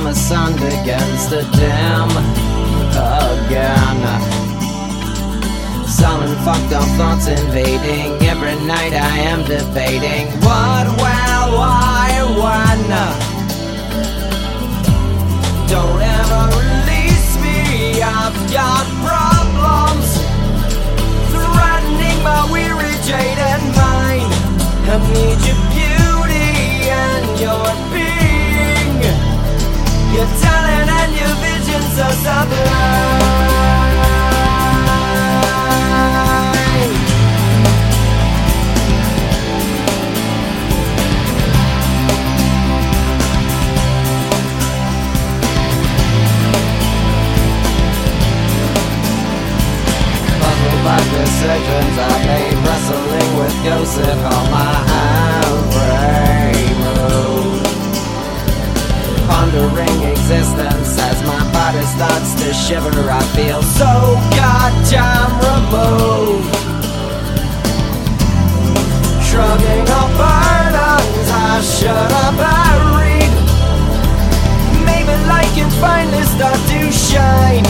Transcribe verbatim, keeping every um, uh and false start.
the sun begins to dim again. Sullen, fucked up thoughts invading. Every night I am debating what, where, why, when. Don't ever release me, I've got problems threatening my weary jaded mind. I need your beauty and your being, your talent and your visions are sublime. Decisions I made, wrestling with ghosts that haunt my every move. Pondering existence as my body starts to shiver, I feel so goddamn removed. Shrugging off burdens I should have buried. Maybe light can finally start to shine.